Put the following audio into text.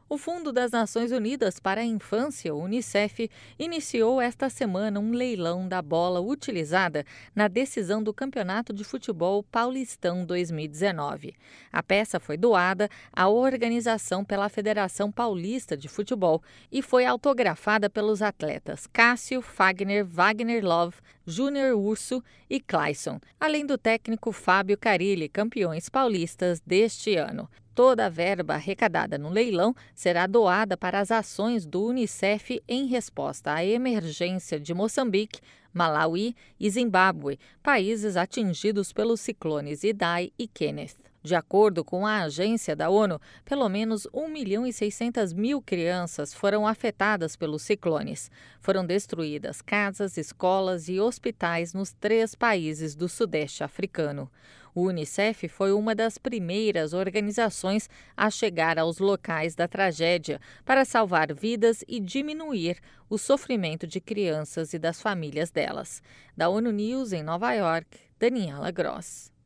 O Fundo das Nações Unidas para a Infância, o Unicef, iniciou esta semana um leilão da bola utilizada na decisão do Campeonato de Futebol Paulistão 2019. A peça foi doada à organização pela Federação Paulista de Futebol e foi autografada pelos atletas Cássio, Fagner, Wagner Love, Júnior Urso e Clayson, além do técnico Fábio Carilli, campeões paulistas deste ano. Toda a verba arrecadada no leilão será doada para as ações do Unicef em resposta à emergência de Moçambique, Malawi e Zimbábue, países atingidos pelos ciclones Idai e Kenneth. De acordo com a agência da ONU, pelo menos 1.600.000 crianças foram afetadas pelos ciclones. Foram destruídas casas, escolas e hospitais nos 3 países do Sudeste africano. O Unicef foi uma das primeiras organizações a chegar aos locais da tragédia para salvar vidas e diminuir o sofrimento de crianças e das famílias delas. Da ONU News em Nova York, Daniela Gross.